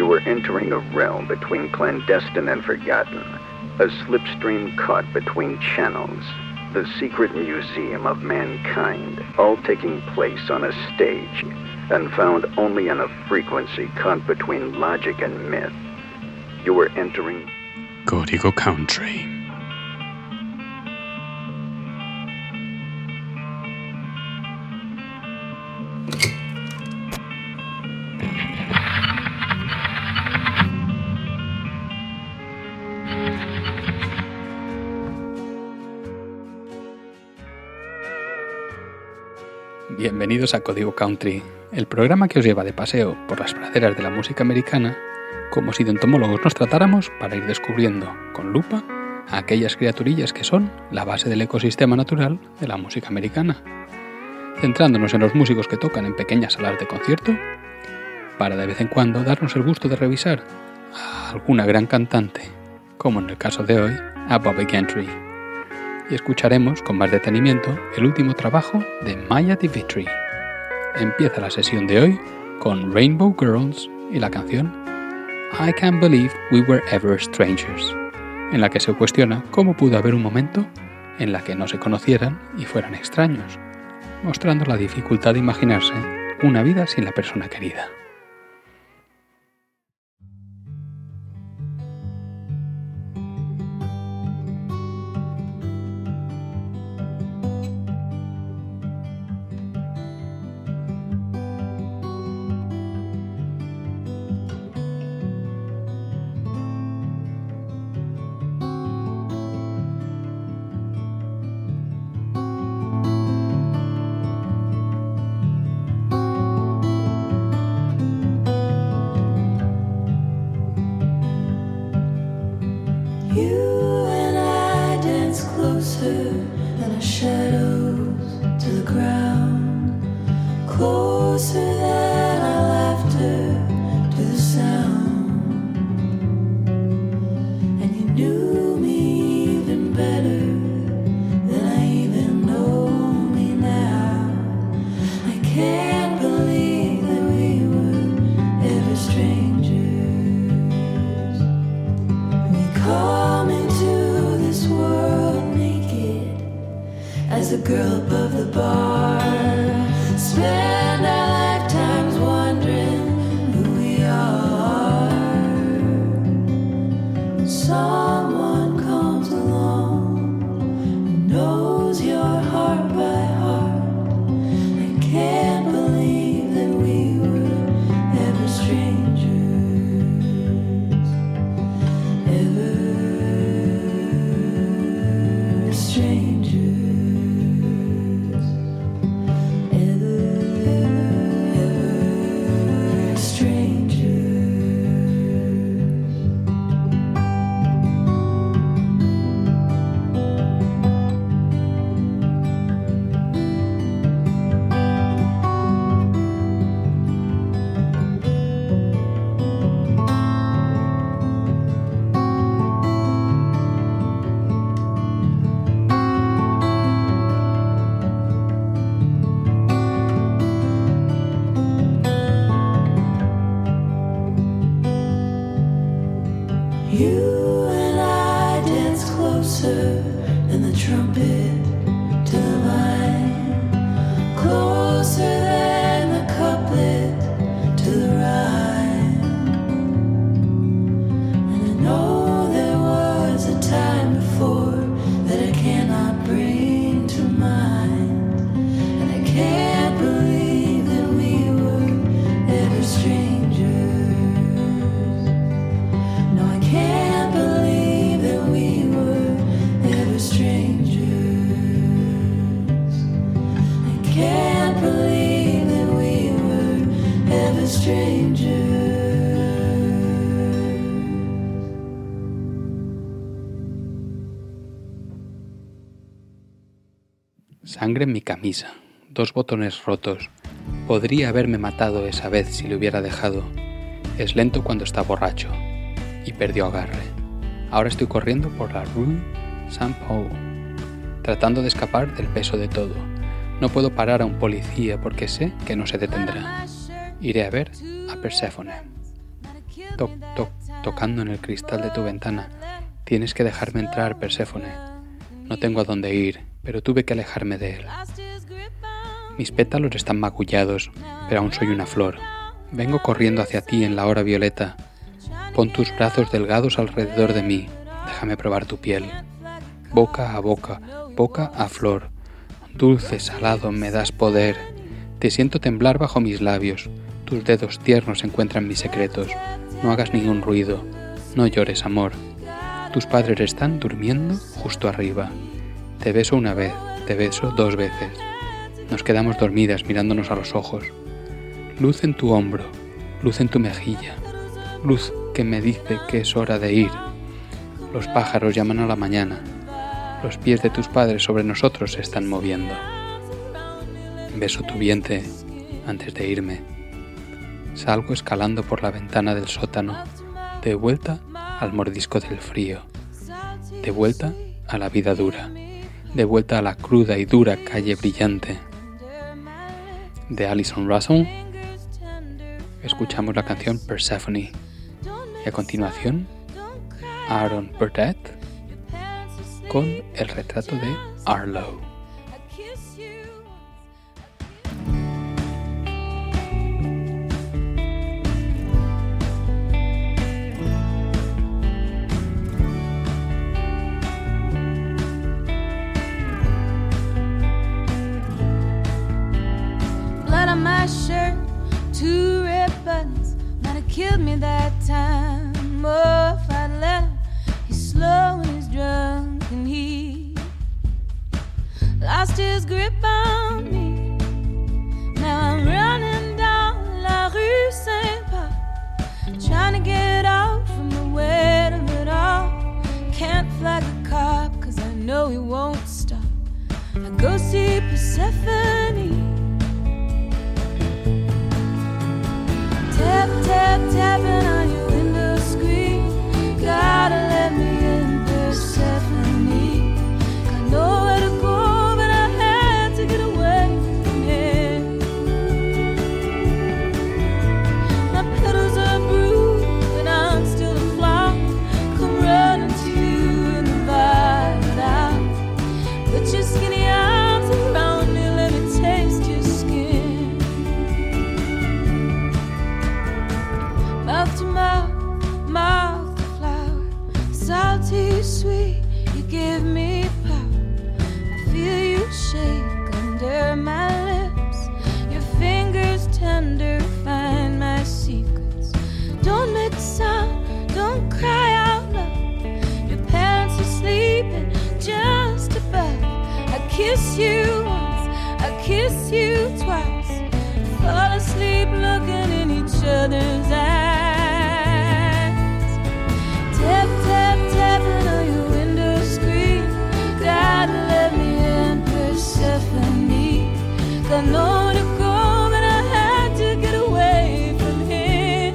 were entering a realm between clandestine and forgotten, a slipstream caught between channels, the secret museum of mankind, all taking place on a stage, and found only in a frequency caught between logic and myth. You were entering Código Country. Bienvenidos a Código Country, el programa que os lleva de paseo por las praderas de la música americana, como si de entomólogos nos tratáramos para ir descubriendo, con lupa, a aquellas criaturillas que son la base del ecosistema natural de la música americana, centrándonos en los músicos que tocan en pequeñas salas de concierto, para de vez en cuando darnos el gusto de revisar a alguna gran cantante, como en el caso de hoy, a Bobbie Gentry. Y escucharemos con más detenimiento el último trabajo de Maya DeVitri. Empieza la sesión de hoy con Rainbow Girls y la canción I Can't Believe We Were Ever Strangers, en la que se cuestiona cómo pudo haber un momento en la que no se conocieran y fueran extraños, mostrando la dificultad de imaginarse una vida sin la persona querida. Sangre en mi camisa, 2 botones rotos. Podría haberme matado esa vez si le hubiera dejado. Es lento cuando está borracho. Y perdió agarre. Ahora estoy corriendo por la Rue Saint-Paul, tratando de escapar del peso de todo. No puedo parar a un policía porque sé que no se detendrá. Iré a ver a Perséfone. Toc, toc, tocando en el cristal de tu ventana. Tienes que dejarme entrar, Perséfone. No tengo a dónde ir, pero tuve que alejarme de él. Mis pétalos están magullados, pero aún soy una flor. Vengo corriendo hacia ti en la hora violeta. Pon tus brazos delgados alrededor de mí. Déjame probar tu piel. Boca a boca, boca a flor. Dulce, salado, me das poder. Te siento temblar bajo mis labios. Tus dedos tiernos encuentran mis secretos. No hagas ningún ruido. No llores, amor. Tus padres están durmiendo justo arriba. Te beso una vez, te beso 2 veces. Nos quedamos dormidas mirándonos a los ojos. Luz en tu hombro, luz en tu mejilla. Luz que me dice que es hora de ir. Los pájaros llaman a la mañana. Los pies de tus padres sobre nosotros se están moviendo. Beso tu vientre antes de irme. Salgo escalando por la ventana del sótano, de vuelta al mordisco del frío, de vuelta a la vida dura, de vuelta a la cruda y dura calle brillante. De Alison Russell escuchamos la canción Persephone y a continuación Aaron Burdett con el retrato de Arlo. Shirt, 2 red buttons might have killed me that time. Oh, if I'd let him, he's slow and he's drunk and he lost his grip on me. Now I'm running down La Rue Saint-Paul, trying to get out from the weight of it all. Can't flag a cop cause I know he won't stop. I go see Persephone. Tap, tap, tapping on your window screen. Gotta let me in, Persephone. Got nowhere to go, but I had to get away from here. My petals are bruised, but I'm still a flower. Come running to you in the violet hour. Put your skinny arms around me, let me taste your skin. Mouth to mouth, mouth to flower. Salty, sweet, you give me power. I feel you shake under my lips. Your fingers tender, find my secrets. Don't make a sound, don't cry out loud. Your parents are sleeping just above. I kiss you once, I kiss you twice. Fall asleep looking in each other's eyes. Tap, tap, tapping on your window screen. Gotta let me in, Persephone. Got nowhere to go, but I had to get away from here.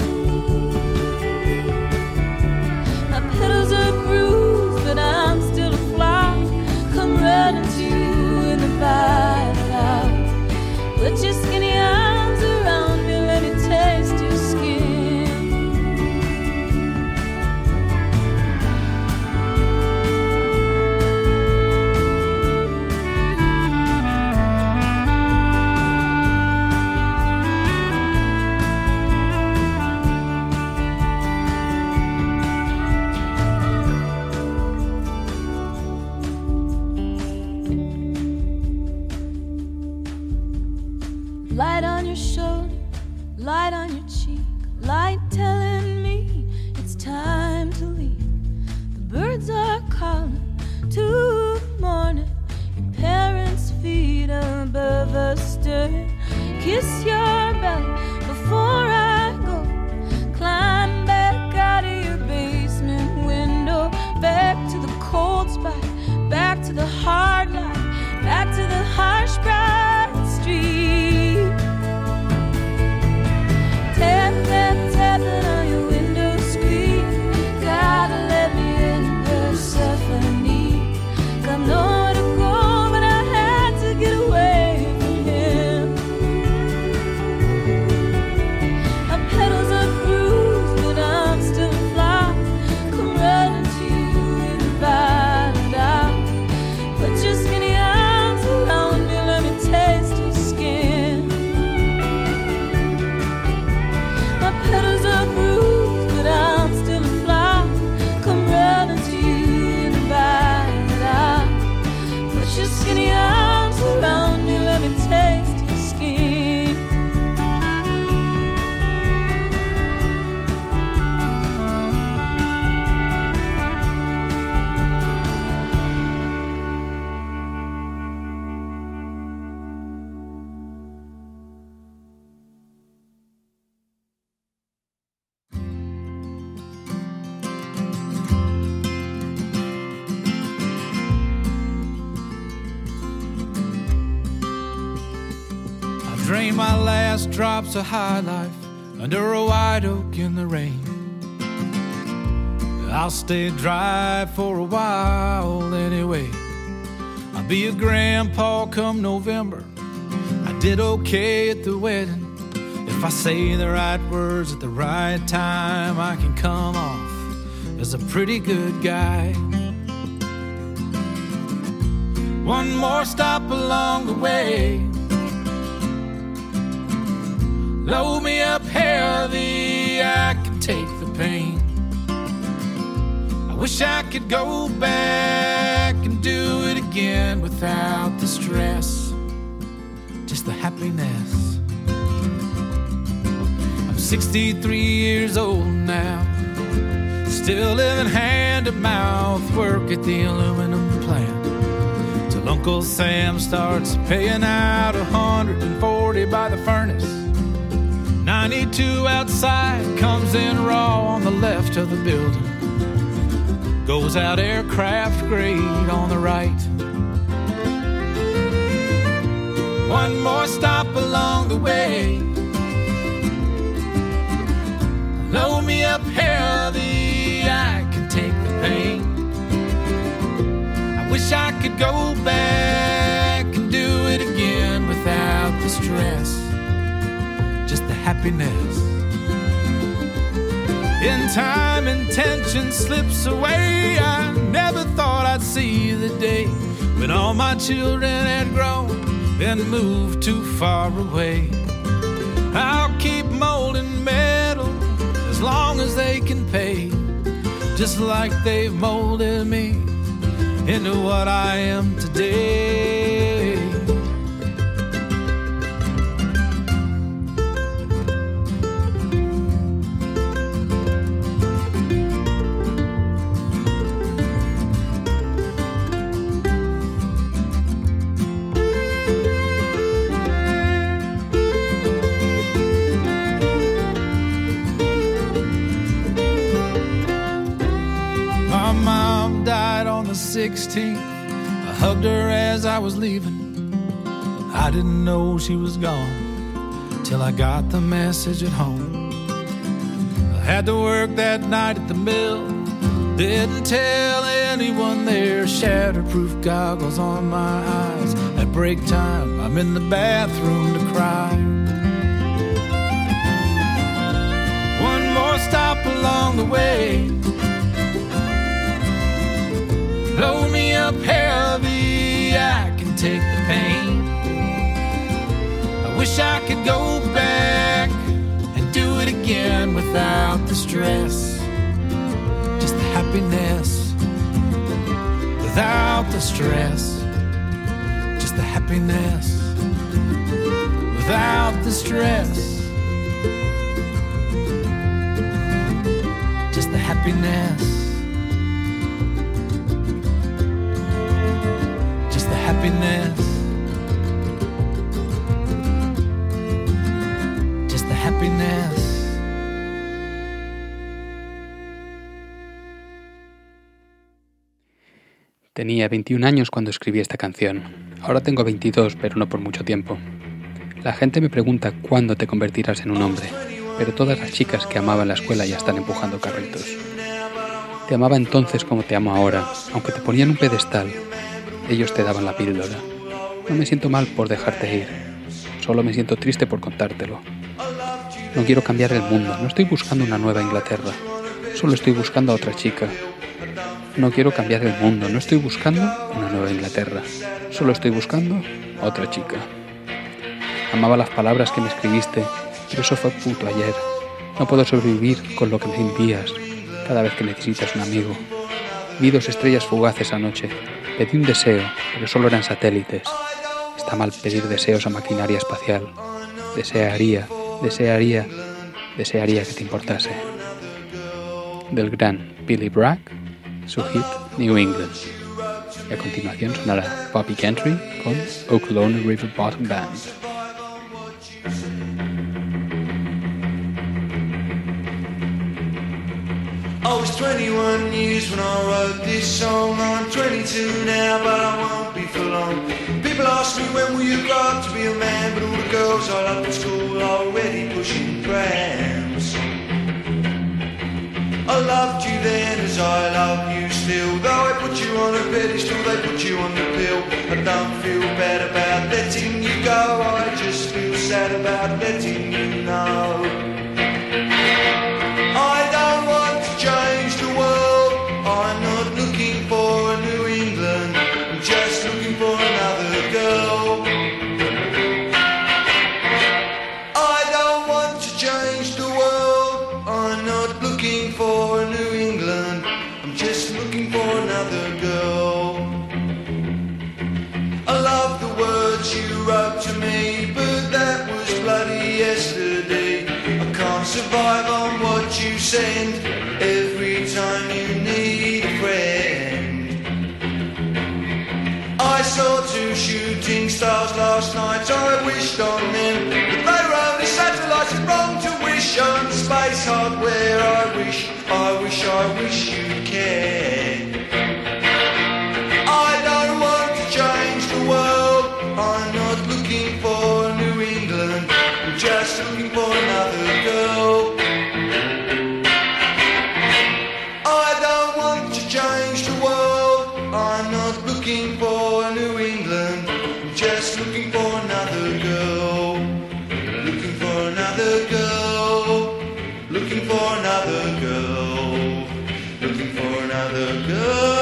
My petals are bruised, but I'm still a flower. Come running to you in the violet hour. Put your skinny arms around me, let me taste your skin. Light on your shoulder, light on your cheek, light telling me it's time to leave. The birds are calling to the morning. Your parents' feet above us stir. Kiss your belly before I go. Climb back out of your basement window. Back to the cold spot, back to the hard light, back to the harsh bright street. Tap, tap, tapping on your window screen. Gotta let me in, Persephone. Got nowhere to go, but I had to get away from him. My petals are bruised, but I'm Drain my last drops of high life under a white oak in the rain. I'll stay dry for a while anyway. I'll be a grandpa come November. I did okay at the wedding. If I say the right words at the right time, I can come off as a pretty good guy. One more stop along the way. Load me up heavy, I can take the pain. I wish I could go back and do it again without the stress, just the happiness. I'm 63 years old now, still living hand to mouth, work at the aluminum plant, till Uncle Sam starts paying out 140 by the furnace. 92 outside, comes in raw on the left of the building. Goes out aircraft grade on the right. One more stop along the way. Load me up heavy, I can take the pain. I wish I could go back and do it again without the stress, just the happiness. In time, intention slips away. I never thought I'd see the day when all my children had grown and moved too far away. I'll keep molding metal as long as they can pay, just like they've molded me into what I am today. My mom died on the 16th. I hugged her as I was leaving. I didn't know she was gone till I got the message at home. I had to work that night at the mill, didn't tell anyone there. Shatterproof goggles on my eyes. At break time, I'm in the bathroom to cry. One more stop along the way. Load me up heavy, I can take the pain. I wish I could go back and do it again without the stress, just the happiness. Without the stress, just the happiness. Without the stress, just the happiness. Happiness, just the happiness. Tenía 21 años cuando escribí esta canción. Ahora tengo 22, pero no por mucho tiempo. La gente me pregunta cuándo te convertirás en un hombre, pero todas las chicas que amaba en la escuela ya están empujando carritos. Te amaba entonces como te amo ahora, aunque te ponían un pedestal. Ellos te daban la píldora. No me siento mal por dejarte ir. Solo me siento triste por contártelo. No quiero cambiar el mundo. No estoy buscando una nueva Inglaterra. Solo estoy buscando a otra chica. No quiero cambiar el mundo. No estoy buscando una nueva Inglaterra. Solo estoy buscando a otra chica. Amaba las palabras que me escribiste, pero eso fue puto ayer. No puedo sobrevivir con lo que me envías cada vez que necesitas un amigo. Vi 2 estrellas fugaces anoche. Pedí un deseo, pero solo eran satélites. Está mal pedir deseos a maquinaria espacial. Desearía que te importase. Del gran Billy Bragg, su hit New England. Y a continuación sonará Bobby Gentry con Oklahoma River Bottom Band. I was 21 years when I wrote this song. I'm 22 now, but I won't be for long. People ask me when will you grow up to be a man, but all the girls I loved at school are already pushing prams. I loved you then as I love you still. Though I put you on a pedestal, they put you on the pill. I don't feel bad about letting you go, I just feel sad about letting you know. I don't want to change the world, I'm not looking for a New England, I'm just looking for another girl. I don't want to change the world, I'm not looking for a New England, I'm just looking for another girl. I love the words you wrote to me, but that was bloody yesterday. I can't survive on what you send every time you need a friend. I saw 2 shooting stars last night, I wished on them, but they were only satellites. It's wrong to wish on space hardware. I wish you'd care. I don't want to change the world, I'm not looking for New England, I'm just looking for another girl. I don't want to change the world, I'm not looking for New England, I'm just looking for another girl. Looking for another girl, looking for another girl, looking for another girl.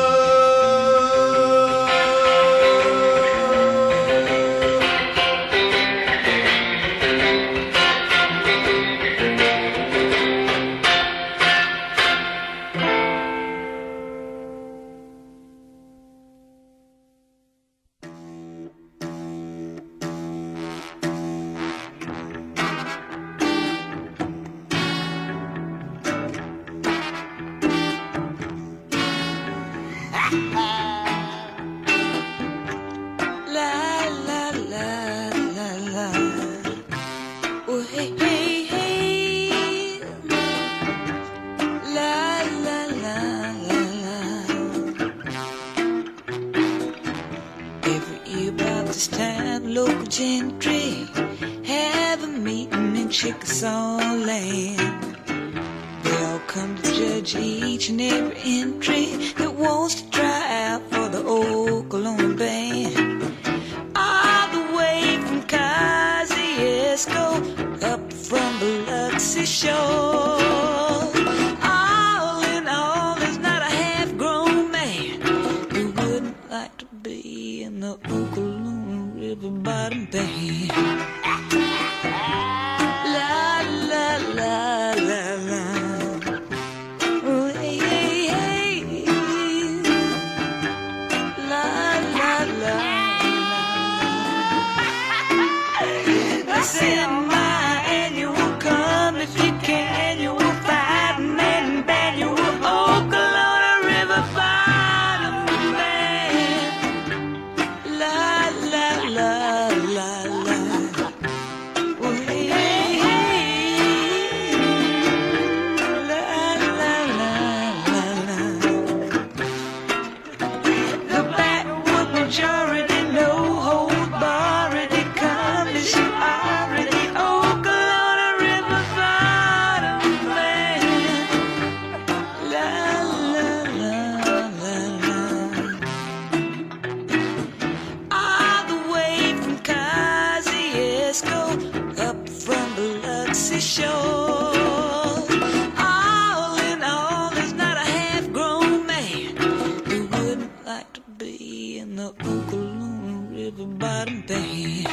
Gentry have a meeting in Chickasaw Land. They all come to judge each and every entry that wants to try out for the Oklahoma band. All the way from Kosciuszko up from Biloxi shore. All in all, there's not a half-grown man who wouldn't like to be in the Oklahoma River Bottom Band. La la la la la. Oh, hey, hey, hey. La la la la. Send my annual come if you can. You will fight and then band. You will Oklahoma River Bottom Band. La la la la la. Oh, hey, hey, hey. La la la la la. The backwood majority, no hold barred, they come as you already Oklahoma River Bottom Band. La la la la la. All the way from Kosciuszko up from Biloxi shore. All in all, there's not a half-grown man who wouldn't like to be in the Oklahoma River Bottom Band.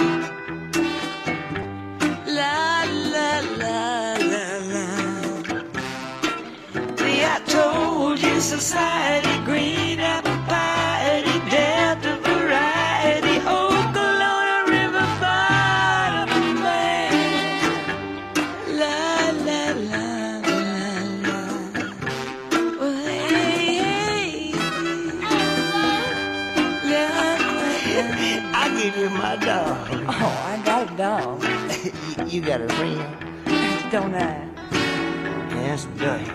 La la la la la. See, I told you society, green apple pie, Delta variety, Oklahoma River Bottom Band. La la la la la. Oh, hey, hey. La la la. I give you my dog. Oh, I got a dog. You got a friend? Don't I? That's dirty.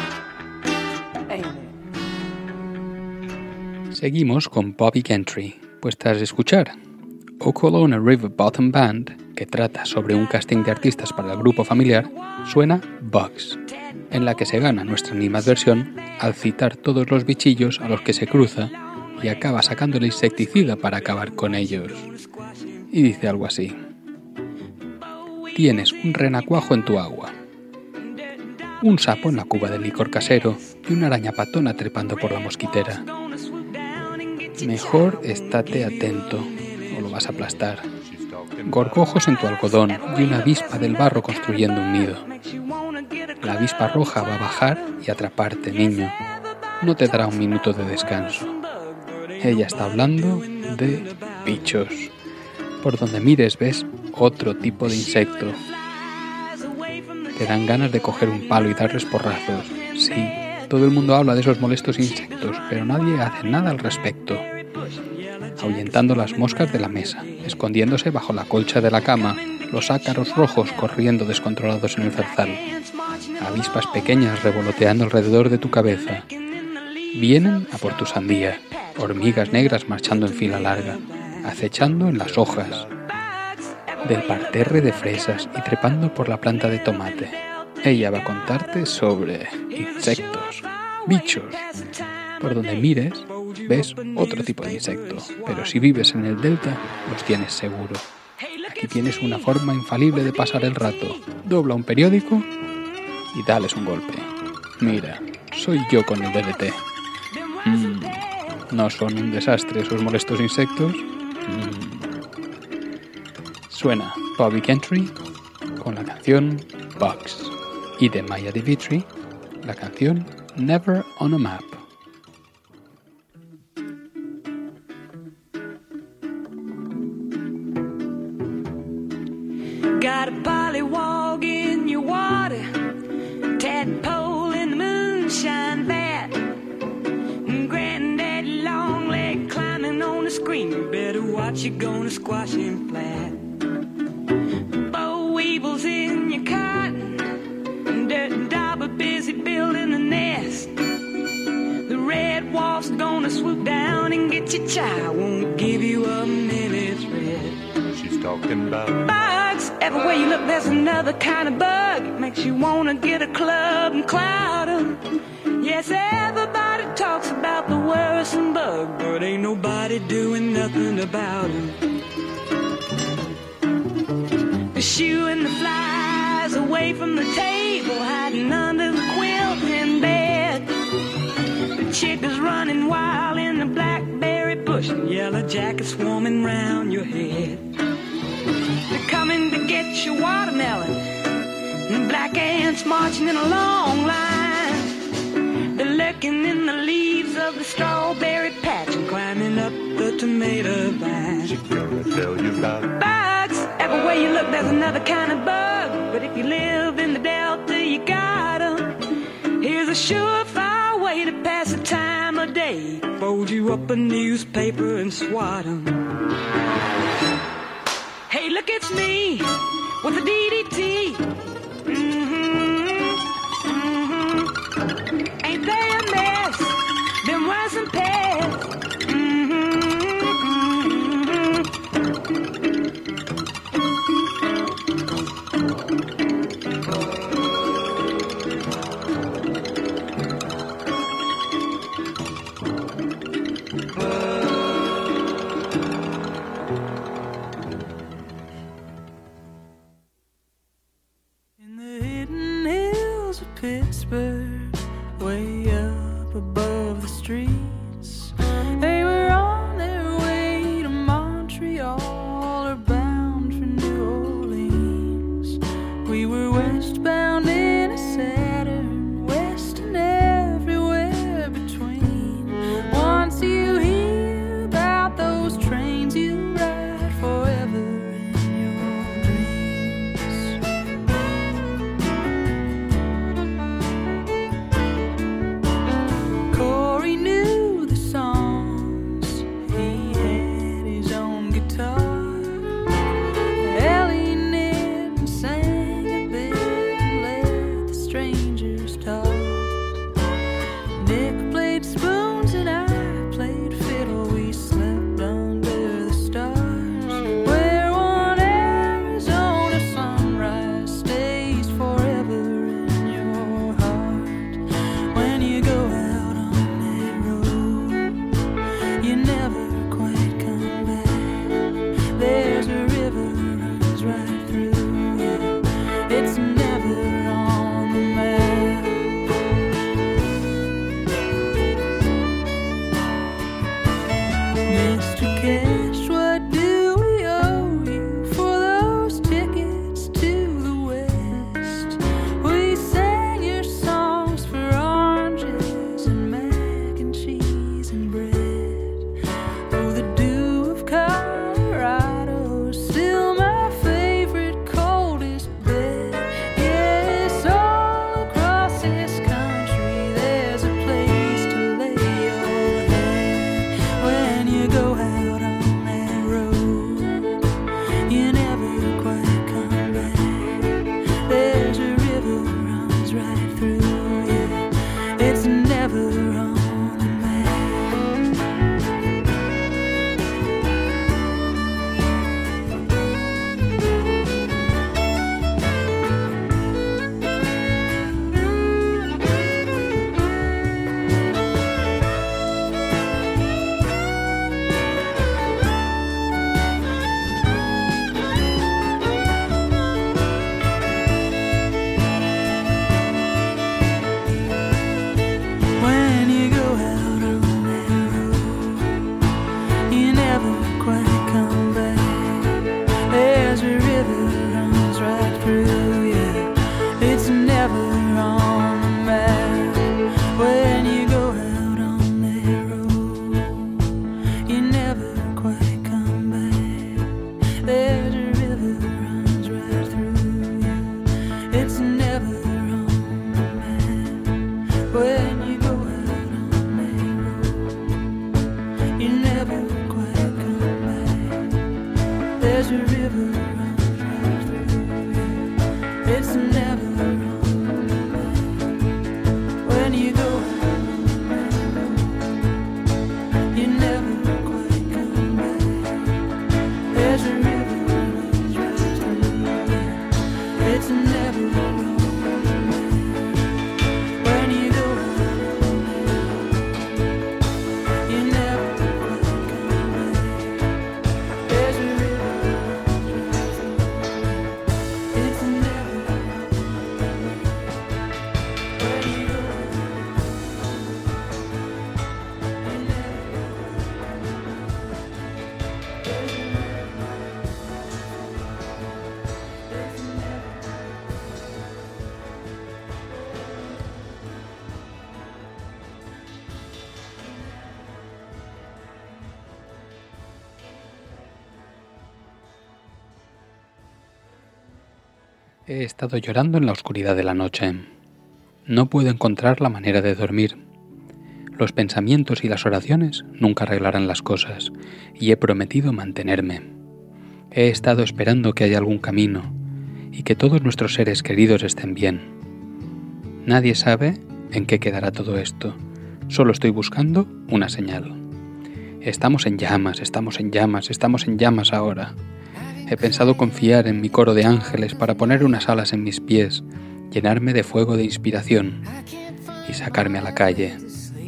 Ain't it? Seguimos con Bobby Gentry, Pues tras escuchar Okolona River Bottom Band, que trata sobre un casting de artistas para el grupo familiar, suena Bugs, en la que se gana nuestra animadversión al citar todos los bichillos a los que se cruza y acaba sacando el insecticida para acabar con ellos. Y dice algo así: tienes un renacuajo en tu agua, un sapo en la cuba del licor casero y una araña patona trepando por la mosquitera. Mejor estate atento o lo vas a aplastar. Gorgojos en tu algodón y una avispa del barro construyendo un nido. La avispa roja va a bajar y atraparte, niño. No te dará un minuto de descanso. Ella está hablando de bichos. Por donde mires ves otro tipo de insecto. Te dan ganas de coger un palo y darles porrazos. Sí, todo el mundo habla de esos molestos insectos, pero nadie hace nada al respecto. Ahuyentando las moscas de la mesa, escondiéndose bajo la colcha de la cama, los ácaros rojos corriendo descontrolados en el zarzal, avispas pequeñas revoloteando alrededor de tu cabeza. Vienen a por tu sandía, hormigas negras marchando en fila larga, acechando en las hojas del parterre de fresas y trepando por la planta de tomate. Ella va a contarte sobre insectos, bichos. Por donde mires, ves otro tipo de insecto, pero si vives en el delta, los tienes seguro. Aquí tienes una forma infalible de pasar el rato. Dobla un periódico y dales un golpe. Mira, soy yo con el DDT. ¿No son un desastre esos molestos insectos? Suena Bobby Gentry con la canción Bugs y de Maya DeVitri la canción Never on a Map. Got a pollywog in your water, tadpole in the moonshine vat, granddaddy long leg climbing on the screen. You better watch, you're gonna squash him flat. Boll weevils in your cotton, dirt and dauber busy building a nest. The red wolf's gonna swoop down and get your child, won't give you a minute's rest. She's talking about Bugs, everywhere you look there's another kind of bug. It makes you wanna get a club and cloud 'em. Yes, everybody talks about the worrisome bug, but ain't nobody doing nothing about 'em. Shooing the flies away from the table, hiding under the quilt in bed. The chickens running wild in the blackberry bush, and yellow jackets swarming round your head. They're coming to get your watermelon, and black ants marching in a long line. They're lurking in the leaves of the strawberry patch and climbing up the tomato vine. she's gonna tell you about Bugs, everywhere you look there's another kind of bug, but if you live in the delta you got 'em. Here's a surefire way to pass the time of day: fold you up a newspaper and swat 'em. Hey, look, it's me with the DDT. Ain't they a mess? Them worse than pests. In the hidden hills of Pittsburgh, way up above the streets, they were on their way to Montreal or bound for New Orleans. We were westbound in a Saturn, west and everywhere between. Once you hear about those trains, you ride forever in your dreams. There's a river runs right through you. It's never wrong, man. When you go out on that road, you never quite come back. There's a river runs right through you. It's never wrong, man. When you go out on that road, you never quite come back. There's a river runs right through you. It's never wrong, man. When you go out on that road, you never quite come back. There's a river runs right through you. It's never wrong, man. When you go out on that road, you never quite come back. There's a river. He estado llorando en la oscuridad de la noche. No puedo encontrar la manera de dormir. Los pensamientos y las oraciones nunca arreglarán las cosas, y he prometido mantenerme. He estado esperando que haya algún camino, y que todos nuestros seres queridos estén bien. Nadie sabe en qué quedará todo esto. Solo estoy buscando una señal. Estamos en llamas, estamos en llamas, estamos en llamas ahora. He pensado confiar en mi coro de ángeles para poner unas alas en mis pies, llenarme de fuego de inspiración y sacarme a la calle.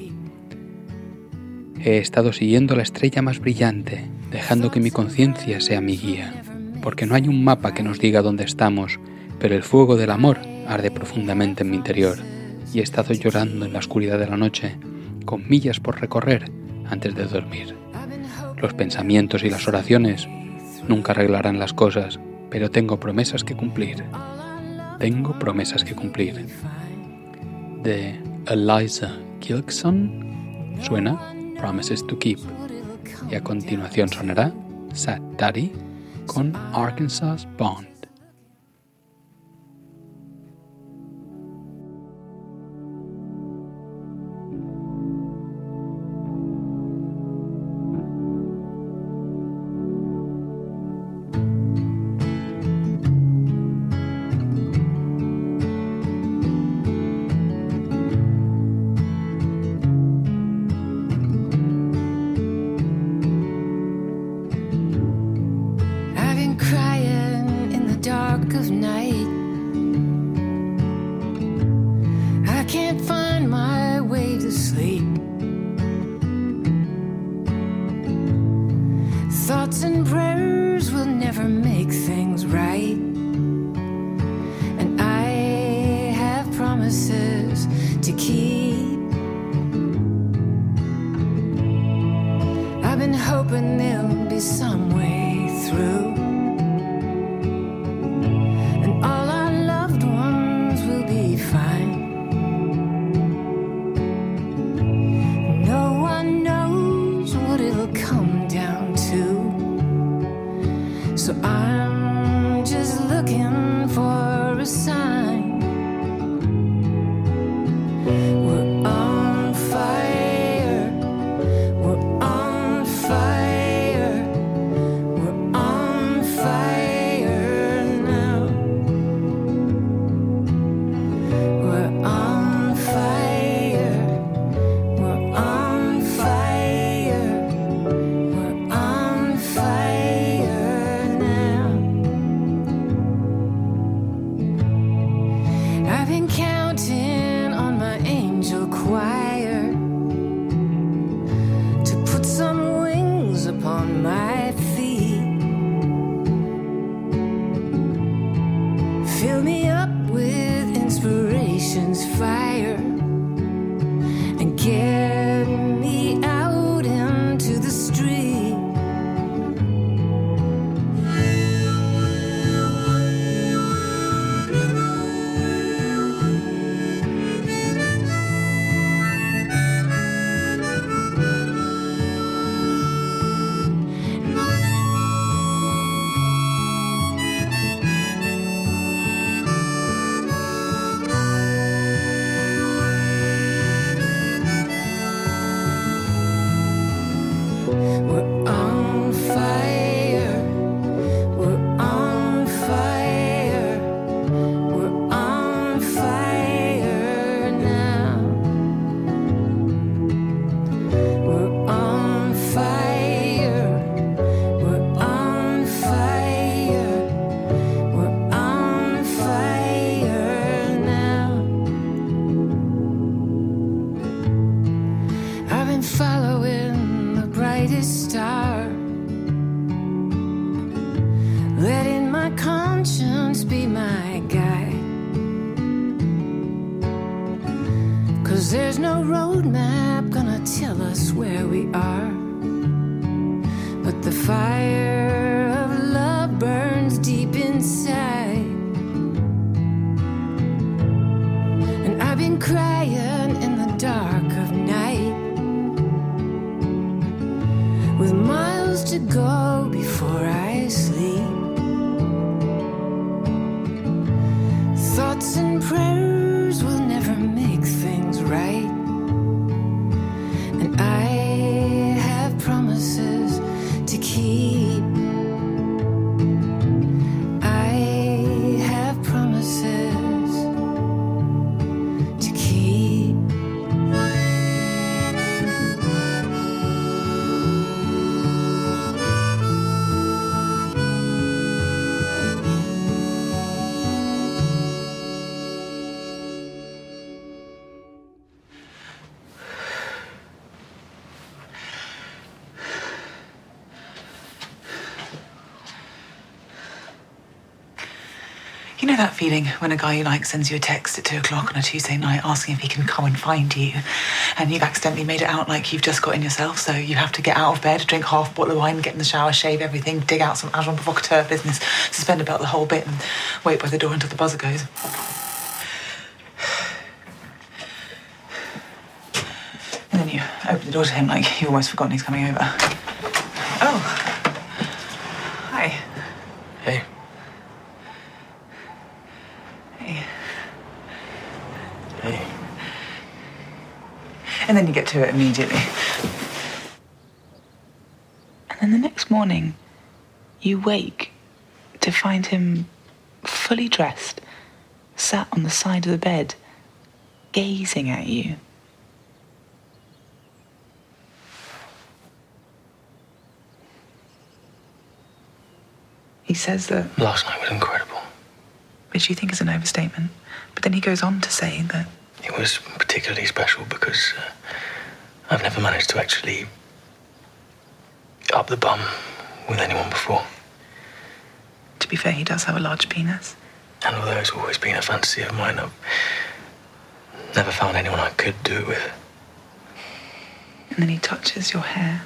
He estado siguiendo la estrella más brillante, dejando que mi conciencia sea mi guía, porque no hay un mapa que nos diga dónde estamos, pero el fuego del amor arde profundamente en mi interior, y he estado llorando en la oscuridad de la noche, con millas por recorrer antes de dormir. Los pensamientos y las oraciones nunca arreglarán las cosas, pero tengo promesas que cumplir. Tengo promesas que cumplir. De Eliza Kilkson suena Promises to Keep, y a continuación sonará Sad Daddy con Arkansas Bond. Thoughts and prayers will never make things right, and I have promises to keep. I've been hoping there'll be some way through, and all our loved ones will be fine. No one knows what it'll come down to, so I'm just looking for a sign. We're on fire, we're on fire, we're on fire now. We're on fire, we're on fire, we're on fire now. I've been counting on my angel choir to put some wings upon my feet. Fill me up with inspiration's fire and get me out into the street. 'Cause there's no road map gonna tell us where we are. But the fire of love burns deep inside. And I've been crying in the dark of night, with miles to go before I sleep. Thoughts and prayers will never make things right. And I have promises to keep. I have promises to keep. You know that feeling when a guy you like sends you a text at 2 o'clock on a Tuesday night asking if he can come and find you, and you've accidentally made it out like you've just got in yourself, so you have to get out of bed, drink half a bottle of wine, get in the shower, shave everything, dig out some agent provocateur business, suspend about the whole bit, and wait by the door until the buzzer goes. And then you open the door to him like you've almost forgotten he's coming over. Oh. Hi. Hey. Hey. And then you get to it immediately. And then the next morning, you wake to find him fully dressed, sat on the side of the bed, gazing at you. He says that... Last night was incredible. Which you think is an overstatement. But then he goes on to say that... It was particularly special because I've never managed to actually up the bum with anyone before. To be fair, he does have a large penis. And although it's always been a fantasy of mine, I've never found anyone I could do it with. And then he touches your hair.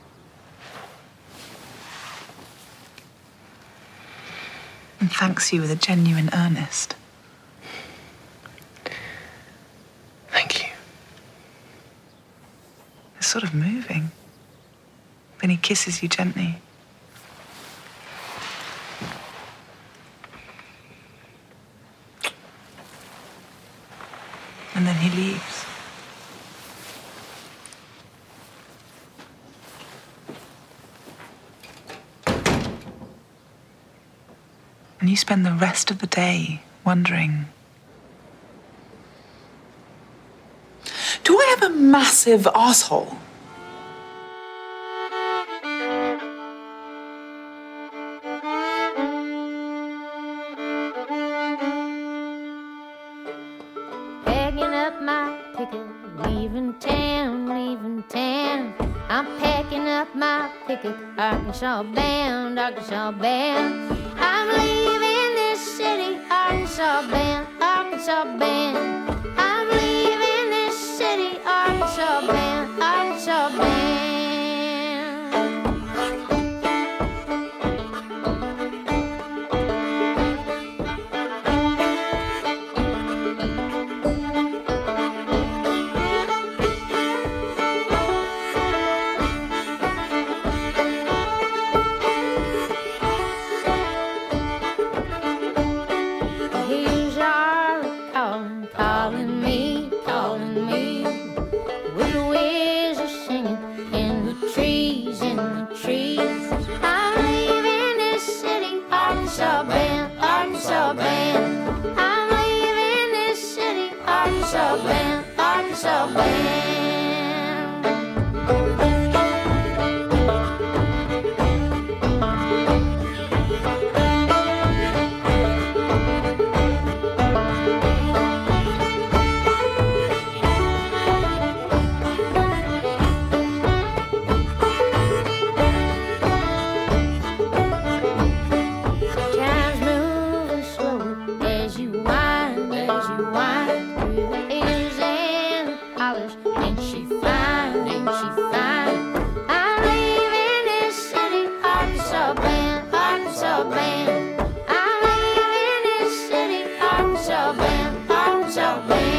And thanks you with a genuine earnest. Thank you. It's sort of moving. Then he kisses you gently. And then he leaves. And you spend the rest of the day wondering, do I have a massive asshole? Packing up my ticket, leaving town, leaving town. I'm packing up my ticket, Arkansas bound, Arkansas bound. I'm leaving this city, Arkansas bound, Arkansas bound. I'm leaving this city, Arkansas bound, Arkansas bound. Here's Charlotte calling, calling me, calling me. Whiz are singing in the trees, in the trees. I'm leaving this city, Arkansas bound, Arkansas bound. I'm leaving this city, Arkansas bound, Arkansas bound. Time's moving slow as you wind through the hills and the band. I live in this city, Arkansas band, Arkansas band.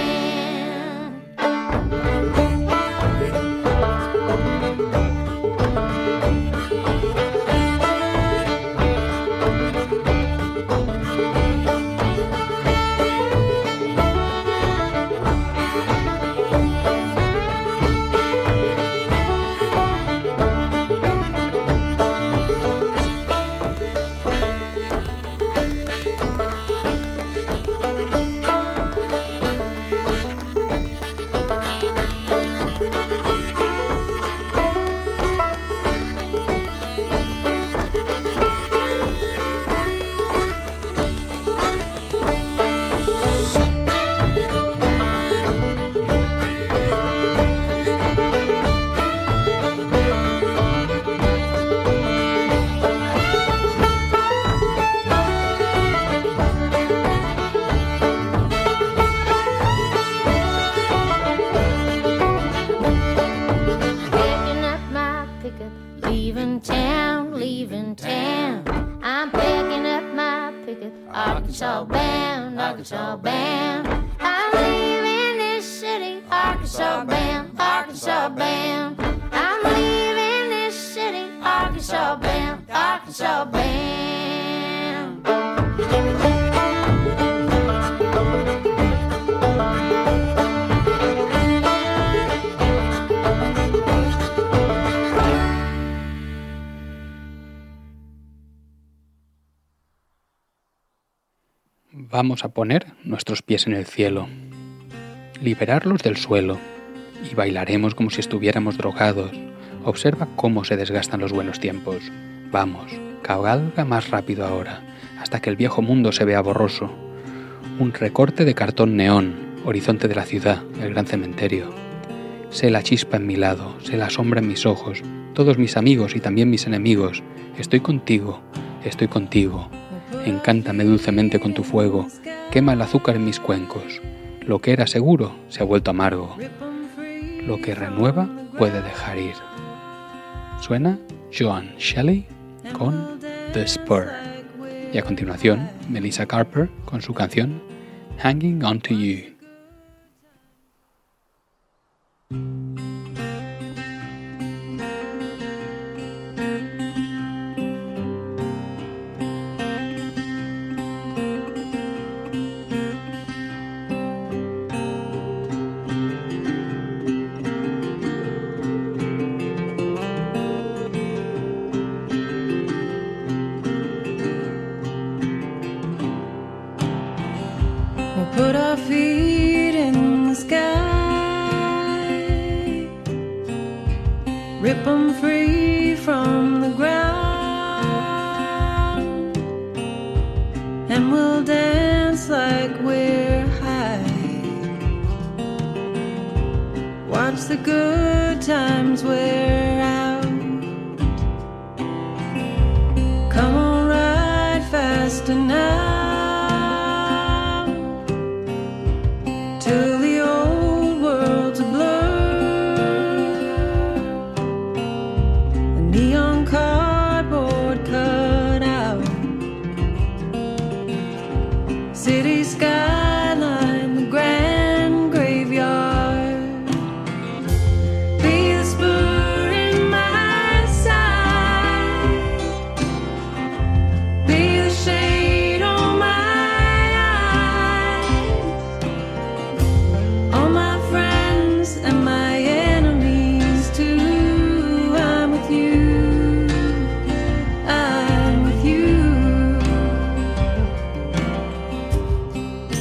Arkansas band, Arkansas band. I live in this city, Arkansas band, Arkansas band. I live in this city, Arkansas band, Arkansas band. Vamos a poner nuestros pies en el cielo, liberarlos del suelo, y bailaremos como si estuviéramos drogados. Observa cómo se desgastan los buenos tiempos. Vamos, cabalga más rápido ahora, hasta que el viejo mundo se vea borroso. Un recorte de cartón neón, horizonte de la ciudad, el gran cementerio. Sé la chispa en mi lado, sé la sombra en mis ojos, todos mis amigos y también mis enemigos. Estoy contigo, estoy contigo. Encántame dulcemente con tu fuego, quema el azúcar en mis cuencos. Lo que era seguro se ha vuelto amargo. Lo que renueva puede dejar ir. Suena Joan Shelley con The Spur. Y a continuación, Melissa Carper con su canción Hanging On To You. Put our feet in the sky, rip them free from the ground, and we'll dance like we're high. Watch the good times wear out. Come on, ride faster now, till the old world's a blur. The neon cardboard cut out, city skyline, the grand graveyard. Be the spur in my side, be the shade on my all my friends and my enemies too. I'm with you, I'm with you.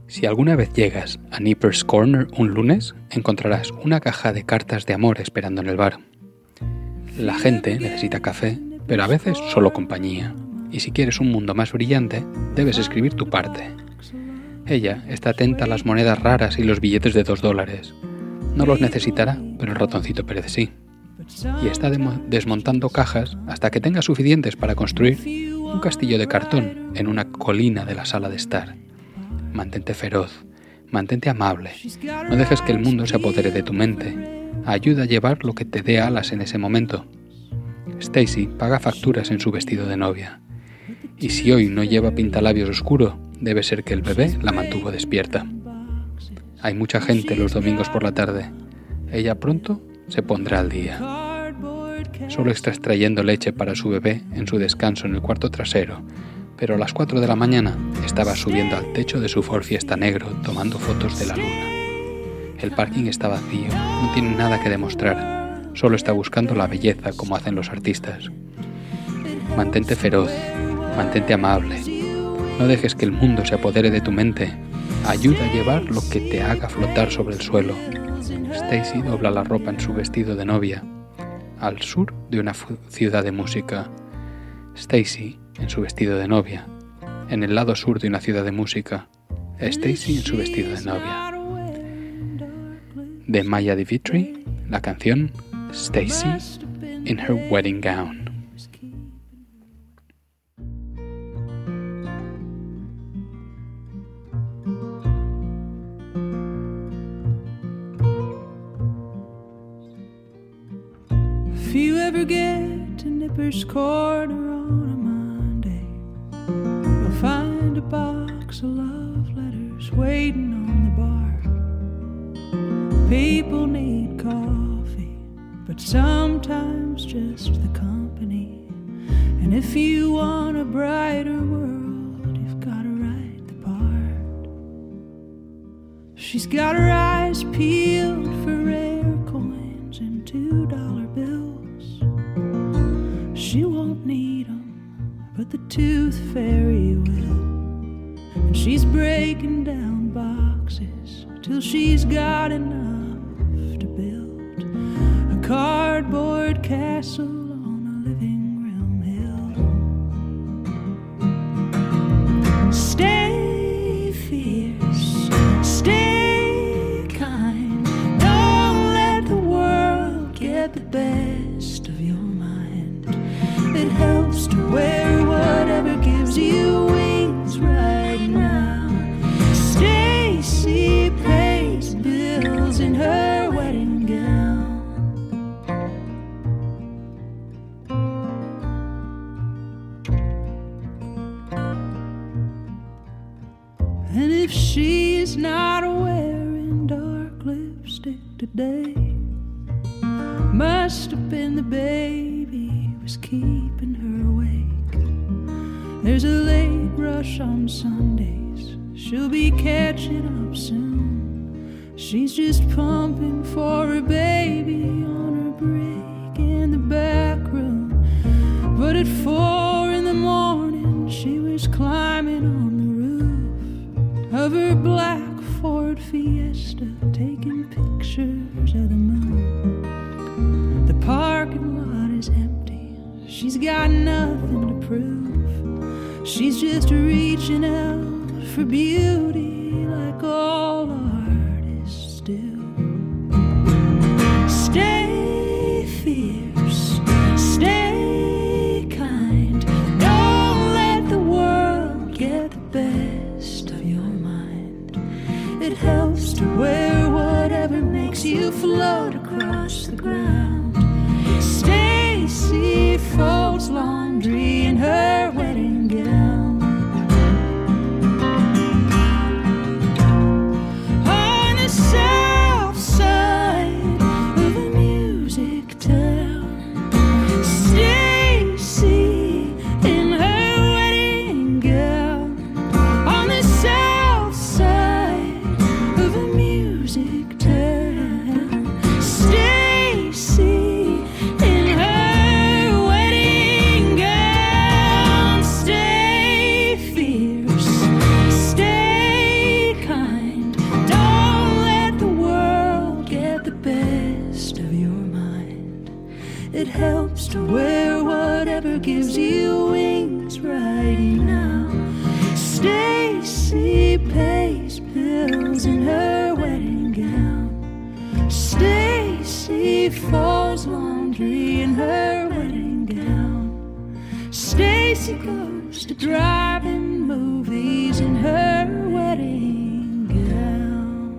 Si alguna vez llegas a Nipper's Corner un lunes, encontrarás una caja de cartas de amor esperando en el bar. La gente necesita café, pero a veces solo compañía. Y si quieres un mundo más brillante, debes escribir tu parte. Ella está atenta a las monedas raras y los billetes de $2. No los necesitará, pero el ratoncito Pérez sí. Y está desmontando cajas hasta que tenga suficientes para construir un castillo de cartón en una colina de la sala de estar. Mantente feroz, mantente amable, no dejes que el mundo se apodere de tu mente. Ayuda a llevar lo que te dé alas en ese momento. Stacy paga facturas en su vestido de novia. Y si hoy no lleva pintalabios oscuro, debe ser que el bebé la mantuvo despierta. Hay mucha gente los domingos por la tarde. Ella pronto se pondrá al día. Solo está extrayendo leche para su bebé en su descanso en el cuarto trasero, pero a las 4 de la mañana estaba subiendo al techo de su Ford Fiesta negro tomando fotos de la luna. El parking está vacío, no tiene nada que demostrar, solo está buscando la belleza como hacen los artistas. Mantente feroz, mantente amable, no dejes que el mundo se apodere de tu mente, ayuda a llevar lo que te haga flotar sobre el suelo. Stacy dobla la ropa en su vestido de novia, al sur de una ciudad de música. Stacy en su vestido de novia, en el lado sur de una ciudad de música. Stacy en su vestido de novia. De Maya DeVitri, la canción Stacy in Her Wedding Gown. If you ever get to Nipper's Corner on a Monday, you'll find a box of love letters waiting on the bar. People need coffee, but sometimes just the company. And if you want a brighter world, you've got to write the part. She's got her eyes peeled for rare coins and $2 bills. She won't need them, but the tooth fairy will. And she's breaking down boxes till she's got enough to build a cardboard castle on a living room hill. Stay fierce, stay kind, don't let the world get the best of your mind. It helps to wear whatever gives you wings right now. Stacy pays bills in her wedding gown. And if she's not wearing dark lipstick today, must have been the baby was keeping her awake. There's a late rush on Sundays, she'll be catching up soon. She's just pumping for her baby on her break in the back room. But at 4 a.m, she was climbing on the roof of her black Ford Fiesta, taking pictures of the moon. The parking lot is empty, she's got nothing to prove. She's just reaching out for beauty like all artists do. Stay fierce, stay kind, don't let the world get the best of your mind. It helps to wear whatever makes you float across the ground. Stacy folds laundry in her wedding gown. On the south side of a music town, Stacy in her wedding gown. On the south side of a music town, Stacy It helps to wear whatever gives you wings right now. Stacy pays bills in her wedding gown. Stacy folds laundry in her wedding gown. Stacy goes to drive-in movies in her wedding gown.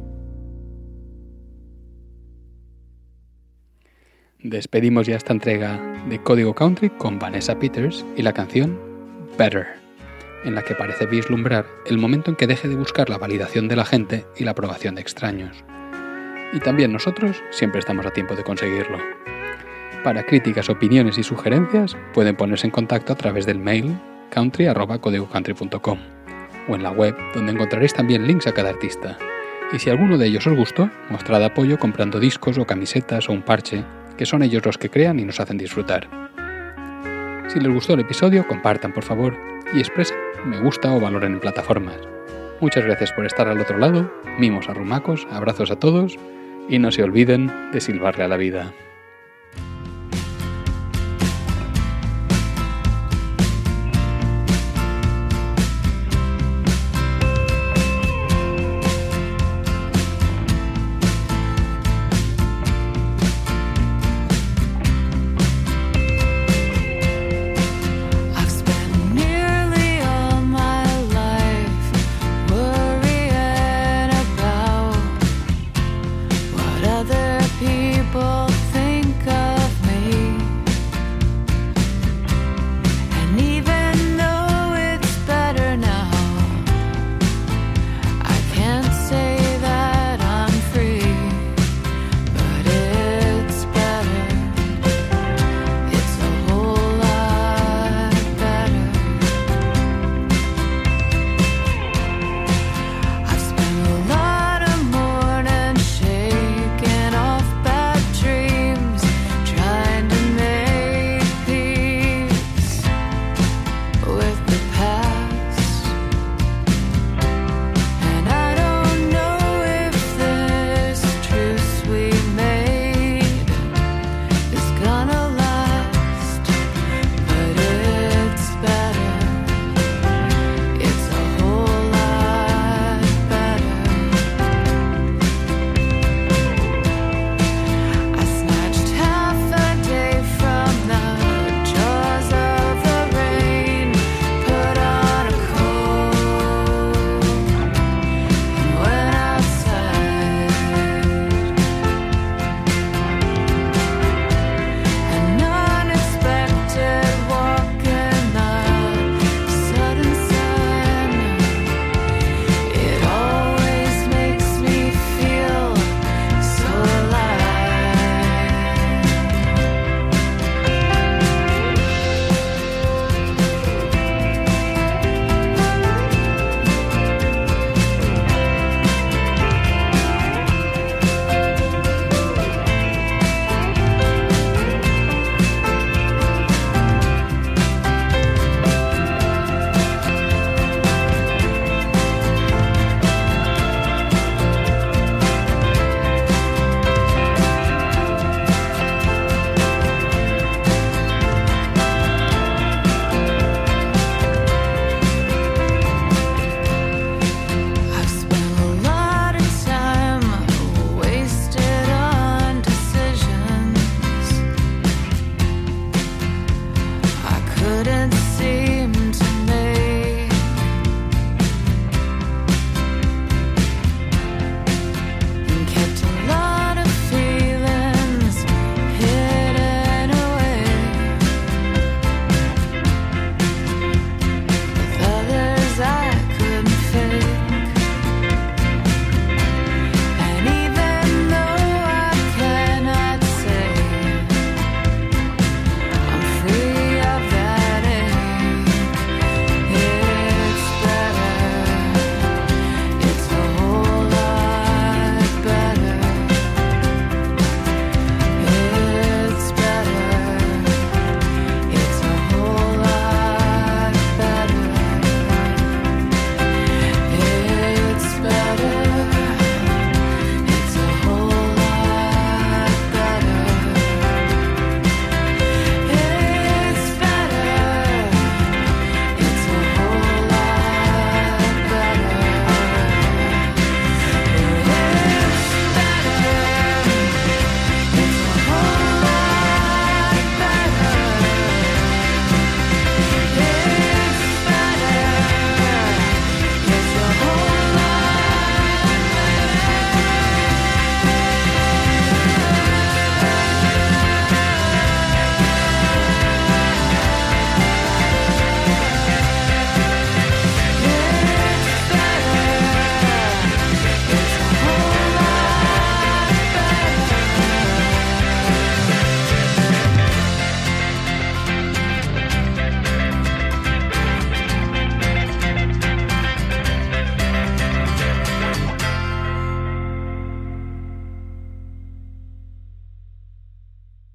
Despedimos ya esta entrega de Código Country con Vanessa Peters y la canción Better, en la que parece vislumbrar el momento en que deje de buscar la validación de la gente y la aprobación de extraños. Y también nosotros siempre estamos a tiempo de conseguirlo. Para críticas, opiniones y sugerencias pueden ponerse en contacto a través del mail country@codigocountry.com o en la web, donde encontraréis también links a cada artista. Y si alguno de ellos os gustó, mostrad apoyo comprando discos o camisetas o un parche, que son ellos los que crean y nos hacen disfrutar. Si les gustó el episodio, compartan por favor y expresen me gusta o valoren en plataformas. Muchas gracias por estar al otro lado, mimos arrumacos, abrazos a todos y no se olviden de silbarle a la vida.